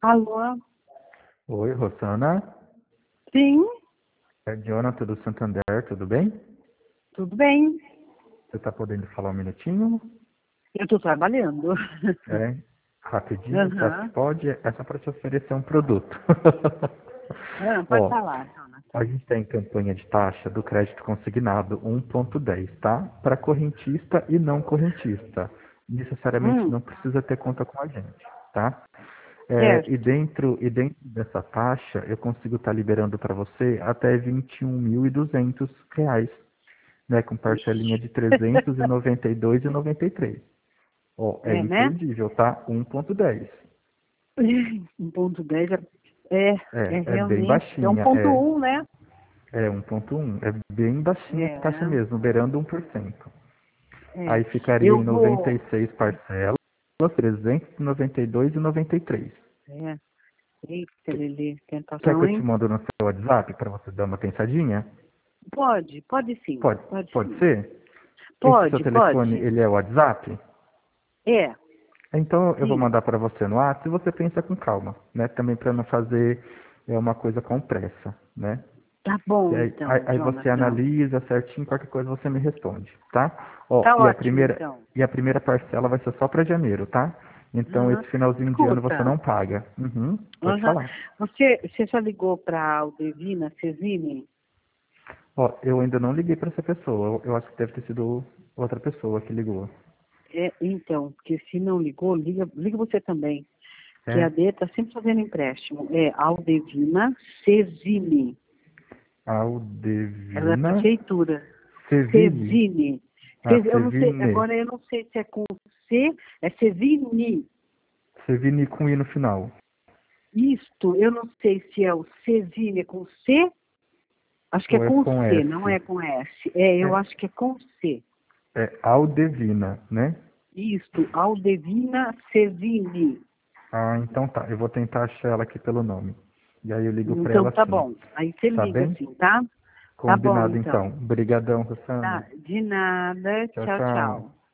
Alô? Oi, Rosana. Sim, É Jonathan do Santander, tudo bem? tudo bem. Você está podendo falar um minutinho? Eu estou trabalhando. É, rapidinho, você acha que Aham. pode? É só para te oferecer um produto. Ah, pode Ó, falar, a Jonathan. gente tem campanha de taxa do crédito consignado 1,10, tá? Para correntista e não correntista. Necessariamente Hum, não precisa ter conta com a gente, tá? E certo. dentro dessa taxa, eu consigo estar liberando para você até R$ 21.200, né, com parcelinha de Ixi. 392,93. Ó, é É, né? imperdível, tá? 1,10. 1,10 é É bem realmente. É baixinha, 1,1, né? é 1,1. É bem baixinha a taxa É, mesmo, beirando 1%. é. Aí ficaria Eu em vou. 96 parcelas, 392,93. É. Eita, Lili, Quer que tentação, eu te hein? mando no seu WhatsApp para você dar uma pensadinha? Pode sim, Pode, pode pode sim. ser? Esse seu Pode, telefone, pode. ele é o WhatsApp? É, Então eu vou sim. mandar para você no WhatsApp e você pensa com calma, né? Também para não fazer uma coisa com pressa, né? Tá E bom, aí, então, aí você Jonathan. analisa certinho, qualquer coisa você me responde, tá? Ó, Tá e a ótimo, primeira então. e a primeira parcela vai ser só para janeiro, tá? Então Aham. esse finalzinho de ano você Escuta, não paga. Uhum, pode aham. falar. Você já ligou para a Aldevina Cesini? Ó, eu ainda não liguei para essa pessoa. Eu acho que deve ter sido outra pessoa que ligou. Então, porque se não ligou, liga você também. Que É a D está sempre fazendo empréstimo. É Aldevina Cesini. Ela é Aldevina prefeitura. Seville. Cesini. Ah, Eu não sei, Sevine. agora eu não sei se é com C, é Cesini. Sevine com I no final. Isto, eu não sei se é o Cesini com C, acho que é Ou é com com C, não S? é com S. É, eu É, acho que é com C. é Aldevina, né? Isto, Aldevina Cesini. Ah, então tá. Eu vou tentar achar ela aqui pelo nome. E aí eu ligo pra Então ela tá sim. bom. Aí você Tá liga bem? assim, tá? Tá bom, Combinado então. então. Obrigadão, Tá, Rosana. de nada. Tchau, Tchau, tchau. tchau.